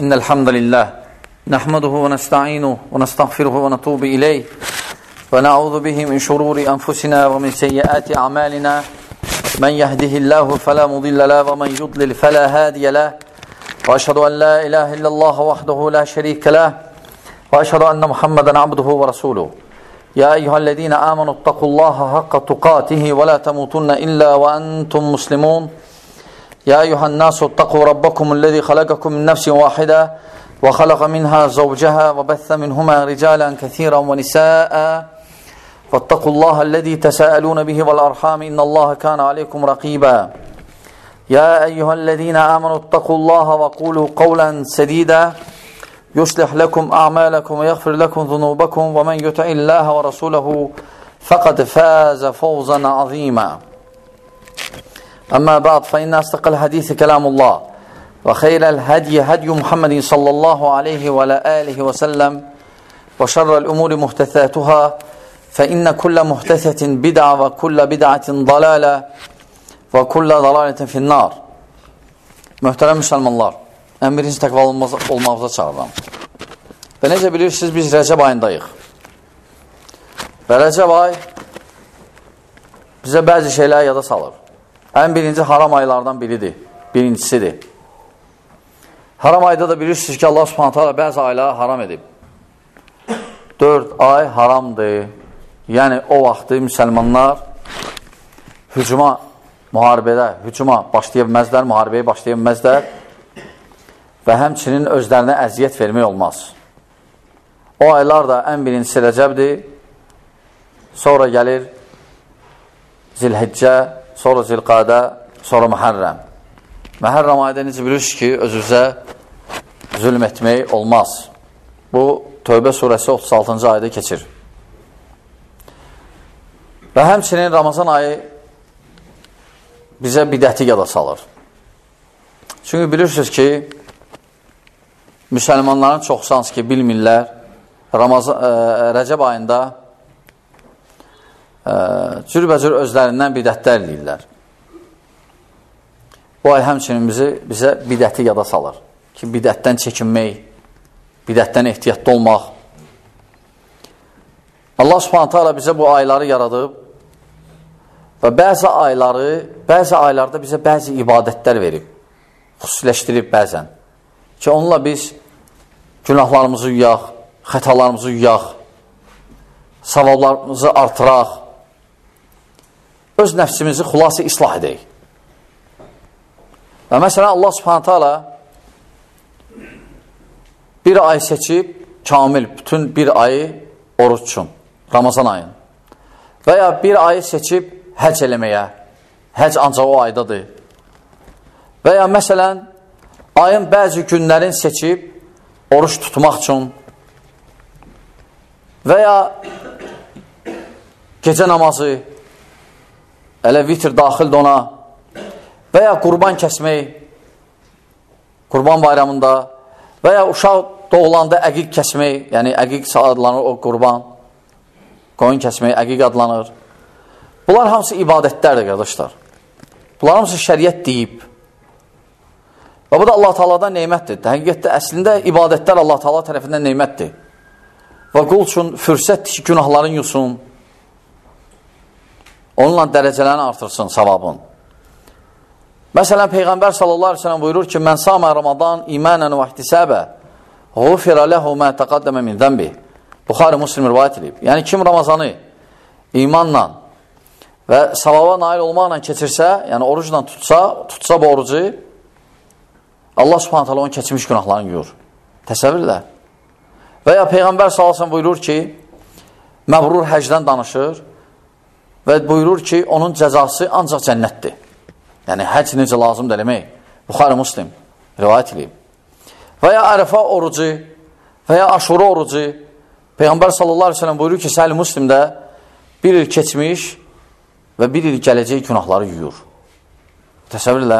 إن الحمد لله نحمده ونستعينه ونستغفره ونتوب إليه ونعوذ به من شرور أنفسنا ومن سيئات أعمالنا من يهده الله فلا مضل له ومن يضلل فلا هادي له وأشهد أن لا إله إلا الله وحده لا شريك له وأشهد أن محمدا عبده ورسوله يا أيها الذين آمنوا اتقوا الله حق تقاته ولا تموتن إلا وأنتم مسلمون يا أيها الناس اتقوا ربكم الذي خلقكم من نفس واحدة وخلق منها زوجها وبث منهما رجالا كثيرا ونساء فاتقوا الله الذي تساءلون به والأرحام إن الله كان عليكم رقيبا يا أيها الذين آمنوا اتقوا الله وقولوا قولا سديدا يصلح لكم أعمالكم ويغفر لكم ذنوبكم ومن يطع الله ورسوله فقد فاز فوزا عظيما أما بعد فإن أصدق الحديث كلام الله وخير الهدي هدي محمد صلى الله عليه وعلى آله وسلم وشر الأمور محدثاتها فإن كل محدثة بدعة وكل بدعة ضلالة وكل ضلالة في النار. Möhtərəm müsəlmanlar, ən birinci təqvalı olmağıza çağırıram. Və necə bilirsiniz, biz Rəcəb ayındayıq. Və Rəcəb ay bizə bəzi şeylər yada salır. Ən birinci haram aylardan birincisidir. Haram ayda da bilirsiniz ki, Allah Subhanahu taala bəzi ayları haram edib. 4 ay haramdır. Yəni o vaxtı müsəlmanlar hücuma başlaya bilməzlər, müharibəyə başlaya bilməzlər və həmçinin özlərinə əziyyət vermək olmaz. O aylar da ən birincisi Rəcəbdir, sonra gəlir Zilhiccə, sonra Zilqadə, sonra Məhərrəm. Məhərrəm ayda necə bilirsiniz ki, özünüzə zülm etmək olmaz. Bu, Tövbə surəsi 36-cı ayda keçir. Və həmçinin Ramazan ayı bizə bidəti yada salır. Çünki bilirsiniz ki, müsəlmanların çoxsans ki, bilmirlər, Rəcəb ayında cürbəcür özlərindən bidətlər eləyirlər. Bu ay həmçinin bizə bidəti yada salır. Ki, bidətdən çəkinmək, bidətdən ehtiyatlı olmaq. Allah Subhanahu taala bizə bu ayları yaradıb və bəzi aylarda bizə bəzi ibadətlər verib, xüsusiləşdirib bəzən. Ki, onunla biz günahlarımızı yuyaq, xətalarımızı yuyaq, savablarımızı artıraq, öz nəfsimizi xulası islah edək. Və məsələn, Allah Subhanahu taala bir ay seçib, kamil, bütün bir ayı oruç üçün, Ramazan ayın. Və ya bir ayı seçib həcc eləməyə, həcc ancaq o aydadır. Və ya məsələn, ayın bəzi günlərin seçib oruç tutmaq üçün və ya gecə namazı, elə vitr daxildir ona və ya qurban kəsmək, qurban bayramında və ya uşaq doğulanda əqiq kəsmək, yəni əqiq adlanır o qurban, qoyun kəsmək, əqiq adlanır. Bunlar hamısı ibadətlərdir, qardaşlar. Bunlar hamısı şəriət deyib. Və bu da Allah Taala'dan neymətdir. Həqiqətdə, əslində ibadətlər Allah Taala tərəfindən neymətdir. Və qul üçün fürsətdir ki, günahların yusun, onunla dərəcələrini artırsın, savabın. Məsələn, Peyğəmbər sallallahu aleyhi ve sellem buyurur ki, Mən samə Ramadan imanən və ihtisəbə Ğufirə ləhu mə təqaddəmə min zəmbi. Buxari Müslim rivayət edib. Yəni, kim Ramazanı imanla və savaba nail olmaqla keçirsə, yəni orucla tutsa bu orucu, Allah Subhanahu taala onun keçmiş günahlarını yuyur. Təsəvvürlər. Və ya Peyğəmbər sallallahu aleyhi ve sellem buyurur ki, məbrur həcdən danışır və buyurur ki, onun cəzası ancaq cənnətdir. Yəni, həcc necə lazımdır eləmək. Buxari Müslim rivayət edib. Və ya Ərəfə orucu və ya Aşura orucu, Peyğəmbər sallallahu aleyhi ve sellem buyurur ki, Səhih Müslimdə bir il keçmiş və bir il gələcək günahları yuyur. Təsəvvürlə.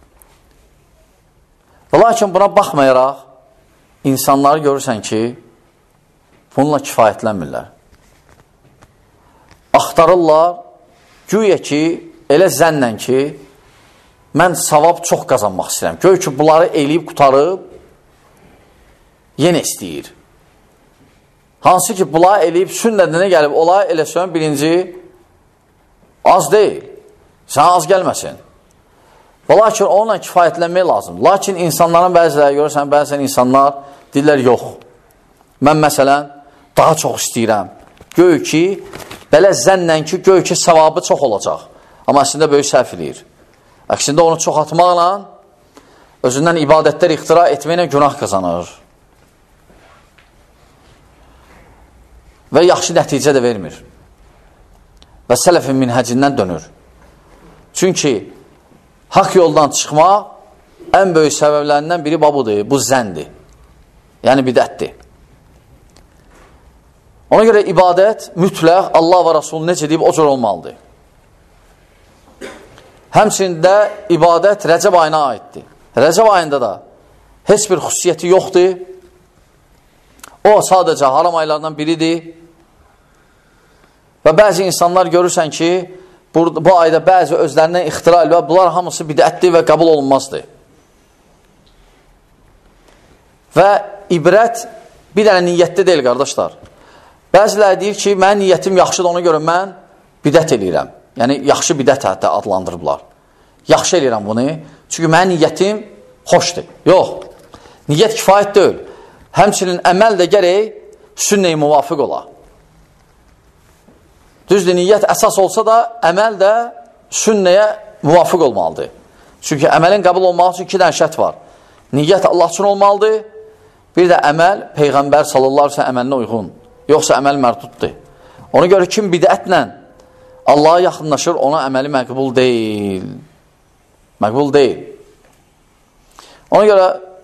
Və lakin buna baxmayaraq, insanları görürsən ki, bununla kifayətlənmirlər. Axtarırlar, güya ki, elə zənnən ki, mən savab çox qazanmaq istəyirəm. Göy ki, bunları eləyib qutarıb, yenə istəyir. Hansı ki, bunlar eləyib, sünnədinə gəlib, olay eləsən, birinci, az deyil. Sən az gəlməsin. Və lakin onunla kifayətlənmək lazım. Lakin insanların bəziləri görürsən, bəzən insanlar deyirlər, yox. Mən məsələn, daha çox istəyirəm. Göy ki, belə zənnən ki, göy ki, savabı çox olacaq. Amma əslində böyük səhv eləyir. Əksində onu çox atmaqla, özündən ibadətlər ixtira etməklə günah qazanır. Və yaxşı nəticə də vermir. Və sələfin minhəcindən dönür. Çünki haqq yoldan çıxmaq ən böyük səbəblərindən biri budur, bu zəndir. Yəni bidətdir. Ona görə ibadət mütləq Allah və Rasulü necə deyib o cür olmalıdır. Həmçində ibadət Rəcəb ayına aiddir. Rəcəb ayında da heç bir xüsusiyyəti yoxdur. O sadəcə haram aylardan biridir. Və bəzi insanlar görürsən ki, bu ayda bəzi özlərindən ixtira və bunlar hamısı bidətdir və qəbul olunmazdır. Və ibrət bir dənə niyyətdə deyil, qardaşlar. Bəziləri deyir ki, mənim niyyətim yaxşıdır, ona görə mən bidət eləyirəm. Yəni, yaxşı bidət hətta adlandırıblar. Yaxşı eləyirəm bunu, çünki mənim niyyətim xoşdur. Yox, niyyət kifayət deyil. Həmçinin əməl də gərək sünnəyə müvafiq ola. Düzdür, niyyət əsas olsa da, əməl də sünnəyə müvafiq olmalıdır. Çünki əməlin qəbul olmaq üçün 2 dənə şərt var. Niyyət Allah üçün olmalıdır, bir də əməl Peyğəmbər sallallahu aleyhi ve sellem əməlinə uyğun. Yoxsa əməl mərduddur. Ona görə kim bidətlə Allah'a yaxınlaşır, ona əməli məqbul deyil. Məqbul deyil. Ona görə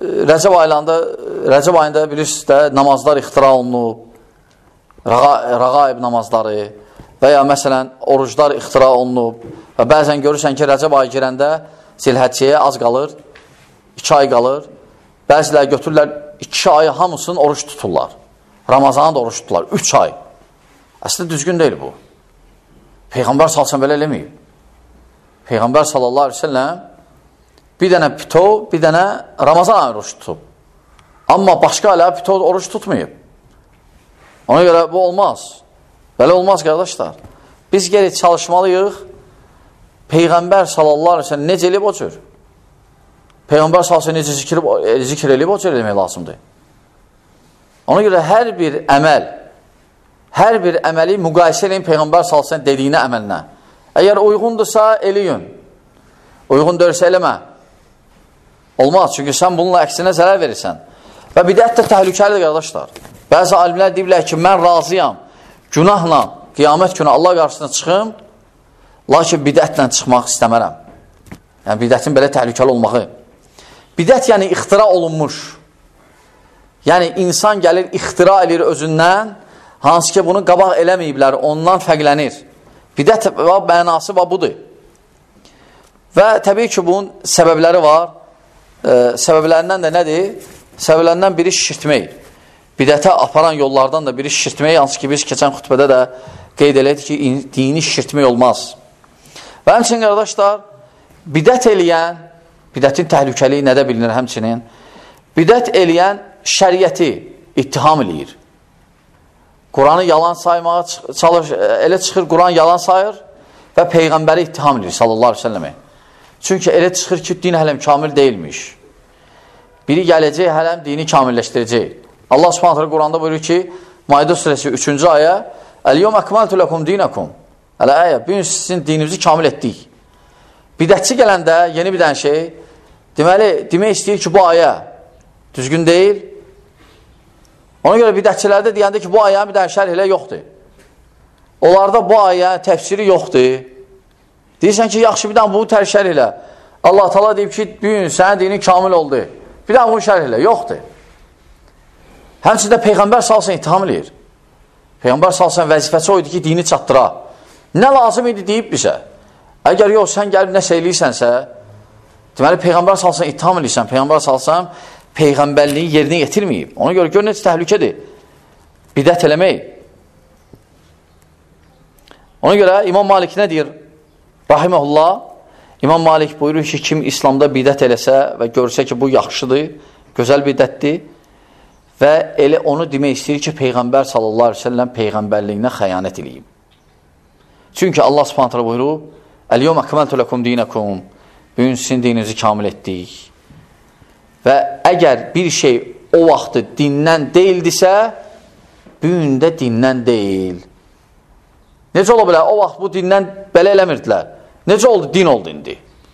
Rəcəb ayında bilirsiniz də namazlar ixtira olunub, rəqaib namazları və ya məsələn oruclar ixtira olunub və bəzən görürsən ki, Rəcəb ayı girəndə Zilhəccəyə az qalır, 2 ay qalır. Bəzilər götürürlər 2 ayı hamısını oruç tuturlar. Ramazanı da oruç tuturlar, 3 ay. Əslində düzgün deyil bu. Peyğəmbər salsan belə eləməyib. Peyğəmbər sallallahu aleyhi ve sellem bir dənə pitov, bir dənə Ramazan ayı oruç tutub. Amma başqa alə pitov oruç tutmayıb. Ona görə bu olmaz. Belə olmaz, qardaşlar. Biz geri çalışmalıyıq. Peyğəmbər sallallahu aleyhi ve sellem necə eləyib o cür? Peyğəmbər sallallahu aleyhi ve sellem necə zikr eləyib o cür eləmək lazımdır. Ona görə hər bir əməli müqayisə eləyin Peyğəmbər sallallahu aleyhi ve sellem dediyinə əməlinə. Əgər uyğundursa eləyin. Uyğun deyilsə eləmə. Olmaz, çünki sən bununla əksinə zərər verirsən. Və bidət də təhlükəlidir, qardaşlar. Bəzi alimlər deyirlər ki, mən razıyam, günahla, qiyamət günü Allah qarşısına çıxım, lakin bidətlə çıxmaq istəmərəm. Yəni, bidətin belə təhlükəli olmağı. Bidət yəni ixtira olunmuş. Yəni, insan gəlir, ixtira edir özündən, hansı ki, bunu qabaq eləməyiblər, ondan fərqlənir. Bidət mənası budur. Və təbii ki, bunun səbəbləri var. Səbəblərindən də nədir? Səbəblərindən biri şişirtmək. Bidətə aparan yollardan da biri şişirtmək. Hansı ki, biz keçən xütbədə də qeyd elədik ki, dini şişirtmək olmaz. Və həmçinin, qardaşlar, bidət eləyən, bidətin təhlükəliyi nədə bilinir həmçinin? Bidət eləyən şəriəti ittiham eləyir. Quranı yalan saymağa çalışır, elə çıxır, Quran yalan sayır və Peyğəmbəri ittiham edir sallallahu aleyhi ve sellemə. Çünki elə çıxır ki, din hələm kamil deyilmiş. Biri gələcək, hələm dini kamilləşdirəcək. Allah subhanətlə Quranda buyurur ki, Maidə surəsi 3-cü ayə Əl-yom əkmaltu ləkum dinəkum. Hələ ayə, bugün sizin dininizi kamil etdik. Bidətçi gələndə yeni bir dənə şey, deməli, demək istəyir ki, bu ayə düzgün deyil. Ona görə bidətçilərdə deyəndə ki, bu ayənin bir dənə şərh elə yoxdur. Onlarda bu ayənin təfsiri yoxdur. Deyirsən ki, yaxşı bir dənə bunu şərh elə. Allah Teala deyib ki, bugün sənin dinin kamil oldu. Bir dənə bunu şərh elə. Yoxdur. Həmçində Peyğəmbər salsın ittiham eləyir. Peyğəmbər salsın vəzifəsi o idi ki, dini çatdıra. Nə lazım idi deyib bizə. Əgər yox, sən gəlib nəsə eləyirsənsə, deməli, Peyğəmbər salsın ittiham eləyirsən. Peyğəmbər salsın Peyğəmbərliyi yerinə yetirməyib. Ona görə gör necə təhlükədir. Bidət eləmək. Ona görə İmam Malik nə deyir? Rahiməhullah, İmam Malik buyurur ki, kim İslamda bidət eləsə və görsə ki, bu yaxşıdır, gözəl bidətdir və elə onu demək istəyir ki, Peyğəmbər sallallahu aleyhi ve sellem Peyğəmbərliyinə xəyanət edeyim. Çünki Allah subhanahu teala buyurub, Əl-yevmə əkməltu ləkum dinəkum, bugün sizin dininizi kamil etdik. Və əgər bir şey o vaxtı dindən deyildisə, bugün də dindən deyil. Necə ola bilər? O vaxt bu dindən belə eləmirdilər. Necə oldu? Din oldu indi.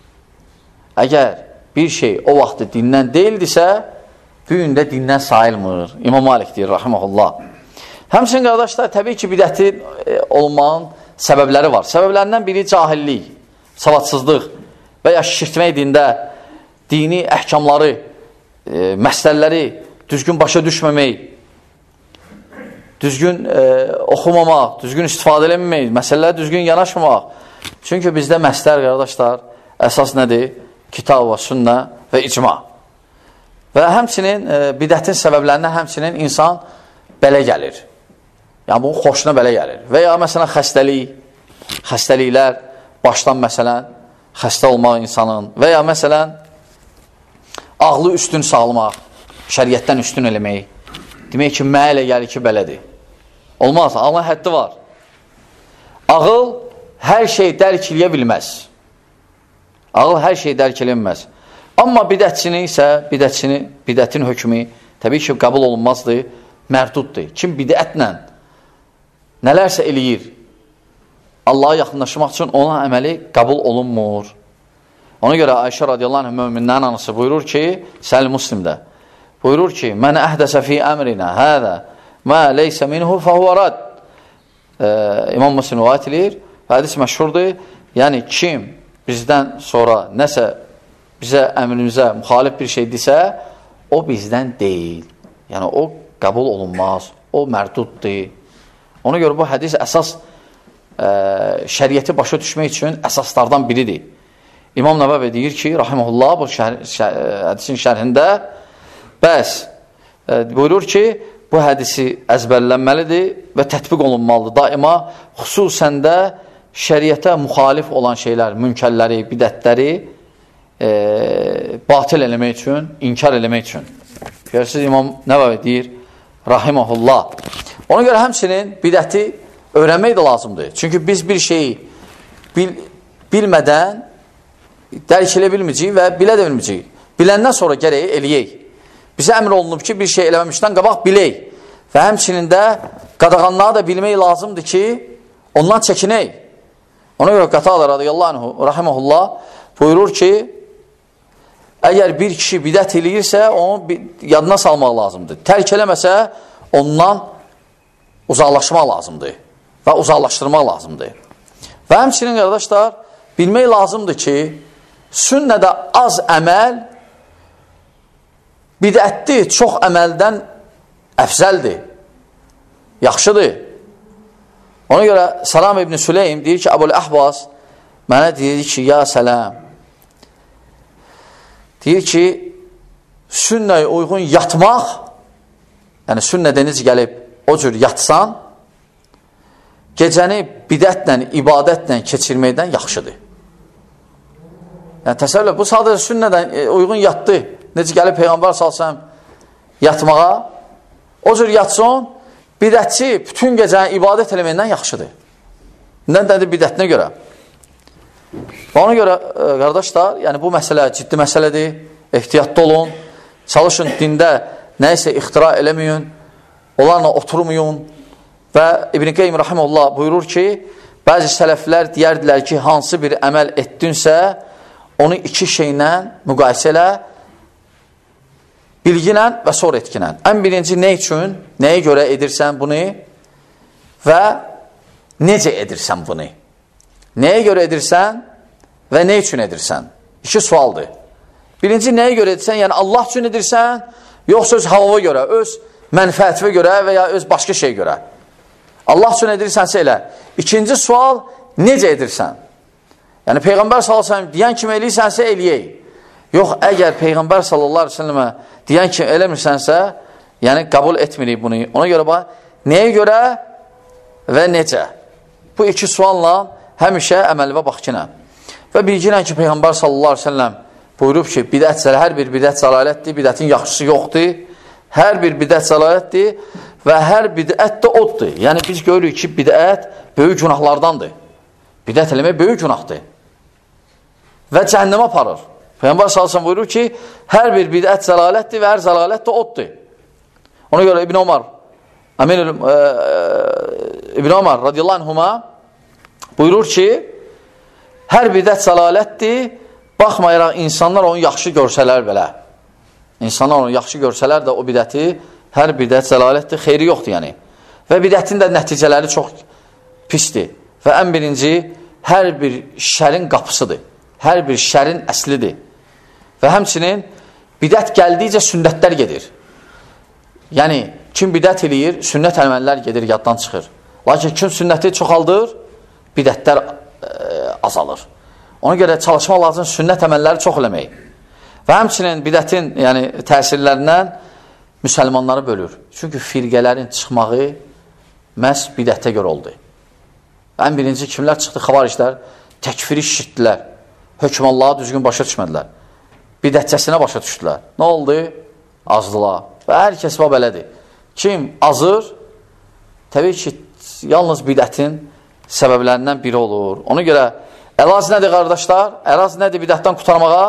Əgər bir şey o vaxtı dindən deyildisə, bugün də dindən sayılmır. İmam Malik deyir, rahiməhullah. Həmçinin qardaşlar, təbii ki, bidətin olmağın səbəbləri var. Səbəblərindən biri cahillik, savadsızlıq və ya şişirtmək dində dini əhkamları, məsələləri düzgün başa düşməmək, düzgün oxumamaq, düzgün istifadə eləməmək, məsələləri düzgün yanaşmamaq. Çünki bizdə məsələr, qardaşlar, əsas nədir? Kitab və sünnə və icma. Və həmçinin bidətin səbəblərindən həmçinin insan belə gəlir. Yəni, bunun xoşuna belə gəlir. Və ya məsələn, xəstəliklər, başdan məsələn, xəstə olmaq insanın və ya məsələn, ağlı üstün sağlamaq, şəriətdən üstün eləmək. Demək ki, mənə elə gəlir ki, belədir. Olmaz, ağlın həddi var. Ağıl hər şey dərk eləyə bilməz. Ağıl hər şey dərk eləyə bilməz. Amma bidətçinin isə, bidətin hökmü təbii ki, qəbul olunmazdır, mərduddur. Kim bidətlə nələrsə eləyir, Allaha yaxınlaşmaq üçün ona əməli qəbul olunmur. Ona görə Ayşə radiyallahu anh möminlərin anısı buyurur ki, Səhih Müslimdə, buyurur ki, Mən əhdəsə fi əmrinə hədə mə leysə minhu fəhuvə rad. İmam Müslim rivayət edir, hədis məşhurdur. Yəni, kim bizdən sonra nəsə bizə, əmrimizə müxalif bir şey desə, o bizdən deyil. Yəni, o qəbul olunmaz, o mərduddur. Ona görə bu hədis əsas şəriyyəti başa düşmək üçün əsaslardan biridir. İmam Nəvəvi deyir ki, rahiməhullah, bu hədisin şərhində bəs buyurur ki, bu hədisi əzbərlənməlidir və tətbiq olunmalıdır. Daima xüsusən də şəriyyətə müxalif olan şeylər, münkərləri, bidətləri batil eləmək üçün, inkar eləmək üçün. Görürsünüz, İmam Nəvəvi deyir, rahiməhullah. Ona görə həmçinin bidəti öyrənmək də lazımdır. Çünki biz bir şeyi bilmədən dərk elə bilməyəcəyik və bilə də bilməyəcəyik. Biləndən sonra gərək eləyək. Bizə əmr olunub ki, bir şey eləməmişdən qabaq bilək. Və həmçinin də qadağanları da bilmək lazımdır ki, ondan çəkinək. Ona görə Qatada radiyallahu anh, rahiməhullah, buyurur ki, əgər bir kişi bidət eləyirsə, onu yadına salmaq lazımdır. Tərk eləməsə, ondan uzaqlaşmaq lazımdır və uzaqlaşdırmaq lazımdır. Və həmçinin, qardaşlar, bilmək lazımdır ki, sünnədə az əməl bidətdir, çox əməldən əfzəldir, yaxşıdır. Ona görə Salam ibn Süleym deyir ki, Əbul Əhvaz mənə deyir ki, ya sələm, deyir ki, sünnəyə uyğun yatmaq, yəni sünnədə necə gəlib o cür yatsan, gecəni bidətlə, ibadətlə keçirməkdən yaxşıdır. Yəni təsəvvür, bu sadəcə sünnədən uyğun yatdı. Necə gəlib Peyğəmbər salsam yatmağa, o cür yatsın, bidətçi bütün gecəni ibadət eləməkdən yaxşıdır. Nədir bidətinə görə? Ona görə, qardaşlar, yəni bu məsələ ciddi məsələdir, ehtiyatlı olun, çalışın dində nəysə ixtira eləməyin, onlarla oturmayın və İbn-i Qeym rahimehullah buyurur ki, bəzi sələflər deyərdilər ki, hansı bir əməl etdinsə, onu iki şeylə müqayisə elə, bilginlə və sonra etkinlə. Ən birinci nə üçün, nəyə görə edirsən bunu və necə edirsən bunu? Nəyə görə edirsən və nə üçün edirsən? İki sualdır. Birinci, nəyə görə edirsən? Yəni Allah üçün edirsən, yoxsa öz havava görə, öz mənfəətivə görə və ya öz başqa şey görə. Allah üçün edirsənsə elə. İkinci sual, necə edirsən? Yəni Peyğəmbər sallallahu əleyhi və səlləm deyən kimi eləyirsənsə eləyək. Yox, əgər Peyğəmbər sallallahu əleyhi və səlləmə deyən kimi eləmirsənsə, yəni qəbul etmirik bunu. Ona görə bax, nəyə görə və necə? Bu iki sualla həmişə əməl və baxkinə. Və bilginə ki, Peyğəmbər sallallahu əleyhi və səlləm buyurub ki, bidət, hər bir bidət zəlalətdir, bidətin yaxşısı yoxdur. Hər bir bidət zəlalətdir və hər bidət də oddur. Yəni, biz görürük ki, bidət böyük günahlardandır. Bidət eləmək böyük günahdır. Və cəhənnəmə aparır. Peyğəmbər sallallahu buyurur ki, hər bir bidət zəlalətdir və hər zəlalət də oddur. Ona görə İbn Ömər radiyallahu anhuma buyurur ki, hər bidət zəlalətdir, baxmayaraq insanlar onu yaxşı görsələr belə. İnsanlar onu yaxşı görsələr də o bidəti, hər bidət zəlalətdir, xeyri yoxdur yəni. Və bidətin də nəticələri çox pisdir. Və ən birinci, hər bir şərin qapısıdır. Hər bir şərin əslidir. Və həmçinin bidət gəldikcə sünnətlər gedir. Yəni, kim bidət eləyir, sünnət əməllər gedir, yaddan çıxır. Lakin kim sünnəti çoxaldır, bidətlər azalır. Ona görə çalışmaq lazım sünnət əməlləri çox eləmək. Və həmçinin bidətin təsirlərindən müsəlmanları bölür. Çünki firqələrin çıxmağı məhz bidətə görə oldu. Ən birinci kimlər çıxdı? Xavariclər təkfiri şişirtdilər. Hökməllahı düzgün başa düşmədilər. Bidətçəsinə başa düşdülər. Nə oldu? Azdılar. Və hər kəs belədir. Kim azır, təbii ki, yalnız bidətin səbəblərindən biri olur. Ona görə əlac nədir, qardaşlar? Əlac nədir bidətdən qurtarmağa?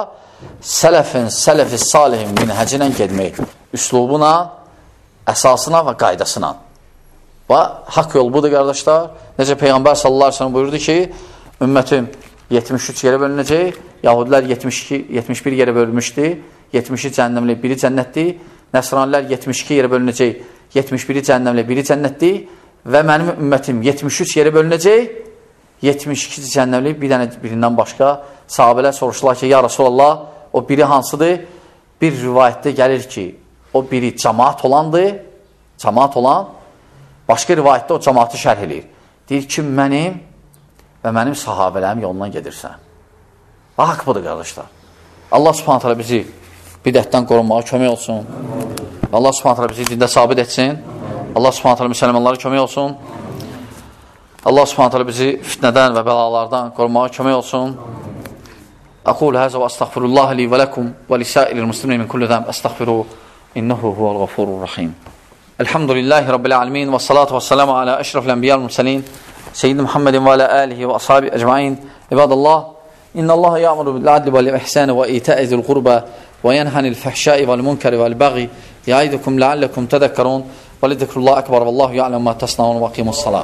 Sələfi salihin minhəcinə gedmək. Üslubuna, əsasına və qaydasına. Və haqq yol budur, qardaşlar. Necə Peyğəmbər sallallahu aleyhi ve sellem buyurdu ki, ümmətim 73 yerə bölünəcək, Yahudilər 71 yerə bölünmüşdü, 70-i cəhənnəmli, biri cənnətdir, Nəsranilər 72 yerə bölünəcək, 71-i cəhənnəmli, biri cənnətdir və mənim ümmətim 73 yerə bölünəcək, 72 cəhənnəmli, birindən başqa sahabələr soruşdular ki, ya Rasulallah, o biri hansıdır? Bir rivayətdə gəlir ki, o biri cəmaat olandır, cəmaat olan, başqa rivayətdə o cəmaatı şərh edir. Deyir ki, mənim və mənim sahabələrim yolundan gedirsən. Haqq budur, qardaşlar. Allah subhanət hələ bizi bidətdən qorunmağa kömək olsun. Allah subhanət hələ bizi dində sabit etsin. Allah subhanət hələ müsəlmanlara kömək olsun. Allah subhanət hələ bizi fitnədən və bəlalardan qorunmağa kömək olsun. Aqul həzə və əstəğfirullah li və ləkum və lisəilir muslimin min kulli zəm əstəğfiru innehu huvəl ğafurur rəhim. Elhamdülillahi Rabbil alemin və salatu və salamu alə əşrafil ənbiyyəl mürsəlin Seyyidina Muhammedin və alə əlihi və ashabi əcmain. İbadallah, İnnallaha ya'muru bil adli vel ihsani ve ita'i zil qurba ve yenhanil fahşai vel munkari vel baghi ya'idukum la'allakum tadhakkarun ve lidhikrullahi akbar vallahu ya'lamu ma tasna'un ve aqimus salat.